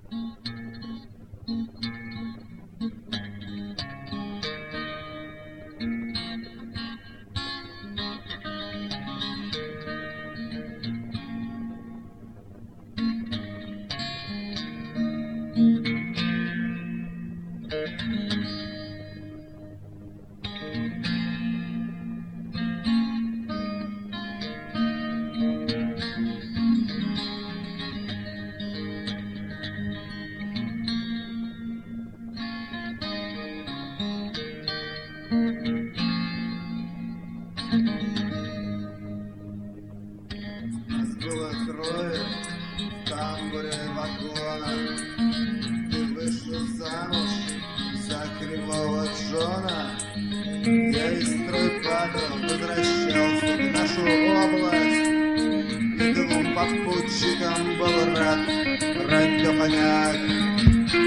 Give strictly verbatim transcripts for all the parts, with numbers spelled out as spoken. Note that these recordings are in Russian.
Было крови в тамбуре вагона. Ты вышла замуж за кривого Джона. Я из стройбата возвращался в нашу область, и двум попутчикам был рад радиохоняк.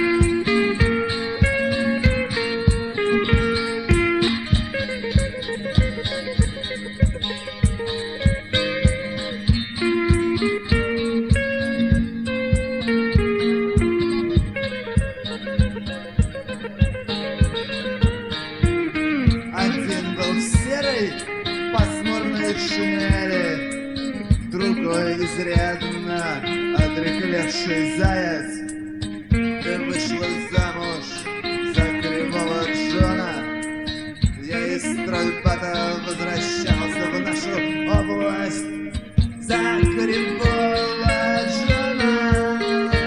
Один был в серой пасмурной шинели, другой изрядно отрехлевший заяц. Ты вышла замуж за кривого Джона. Я из стройбата возвращался в нашу область за кривого Джона.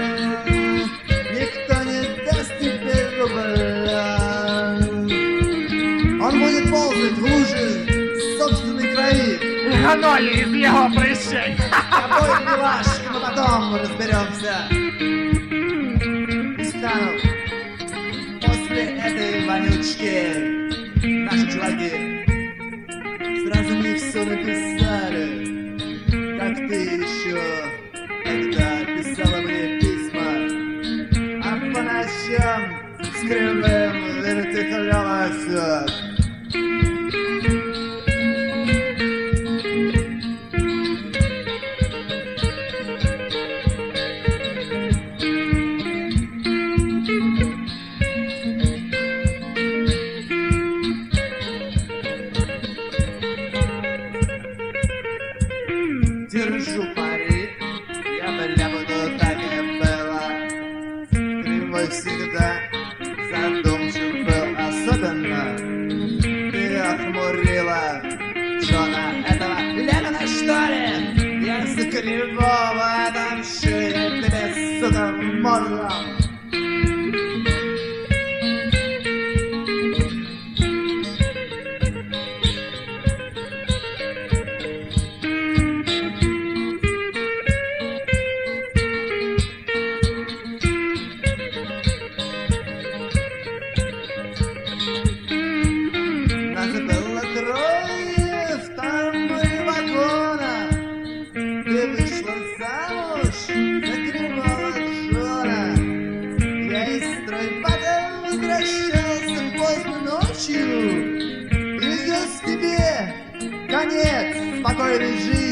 Никто не даст тебе рубля. Он будет ползать в луже собственной крови. Ганули из его прыщей. Тобой, милашка, мы потом разберемся. И стану после этой вонючки наши чуваки сразу мне все написали, как ты еще тогда писала мне письма, а по ночам с кривым вертихлялась. Держу пари, я бля буду так и было. Кривой всегда задумчив был особенно. Ты охмурила Джона, этого Лемона, что ли? Я за кривого отомщу тебе, сука, мордом. Нас было трое в тамбуре вагона. Ты вышла замуж за кривого Джона. Я из стройбата возвращался поздно ночью и вез тебе конец спокойной жизни.